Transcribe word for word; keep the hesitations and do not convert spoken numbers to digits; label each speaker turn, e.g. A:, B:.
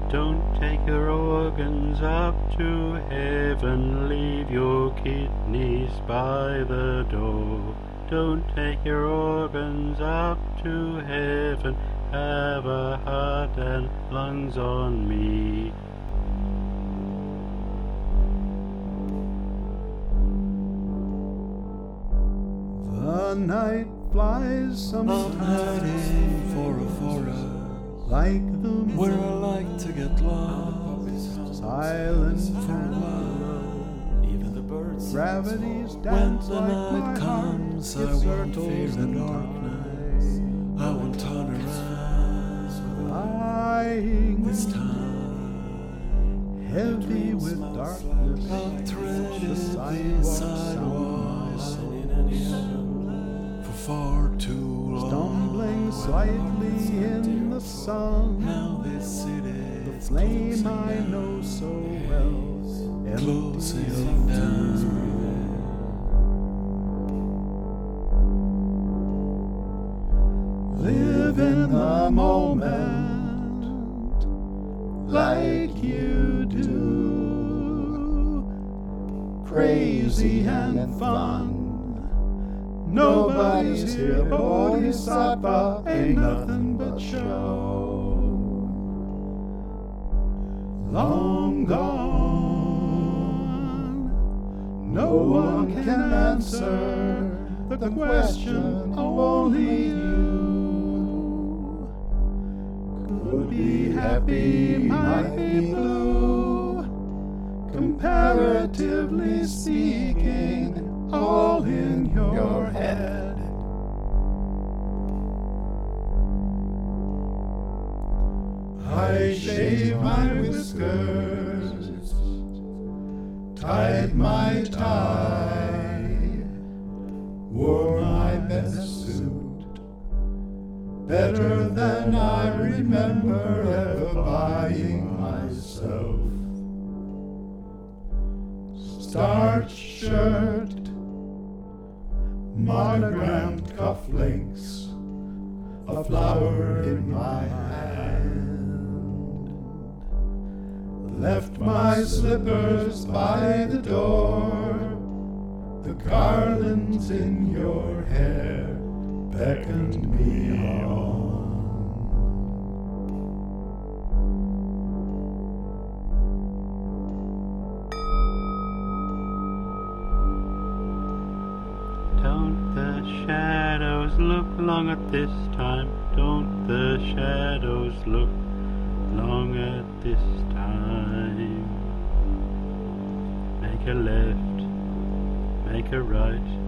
A: Don't take your organs up to heaven, leave your kidneys by the door. Don't take your organs up to heaven, have a heart and lungs on me.
B: The night flies sometimes,
C: I'm heading for a forest
B: like the
C: where I like to get lost,
B: silent
C: for a while. Even the birds
B: gravity's
C: when
B: dance
C: the
B: like
C: night
B: my
C: comes,
B: heart
C: I won't
B: circles
C: fear the
B: in
C: darkness.
B: time.
C: I won't turn around
B: Lying
C: this time.
B: heavy with darkness,
C: I've
B: the
C: treaded
B: sidewalk
C: this sidewalk
B: sound,
C: for far too long.
B: stumbling slightly in the sun.
C: Now this city
B: The
C: is
B: flame
C: closing
B: I
C: in,
B: know so well,
C: closing down.
B: Live in the moment like you do, crazy and fun. Nobody's here, Bodhisattva ain't nothing but show. Long gone, no one can answer the question, only you. Could be happy, might be blue, comparatively speaking, all in your head. I shaved my whiskers, tied my tie, wore my best suit, better than I remember ever buying myself. Starched shirt, monogrammed cufflinks, a flower in my hand. Left my slippers by the door, the garlands in your hair beckoned me on.
A: Don't the shadows look long at this time? Don't the shadows look long at this time? Make a left, make a right,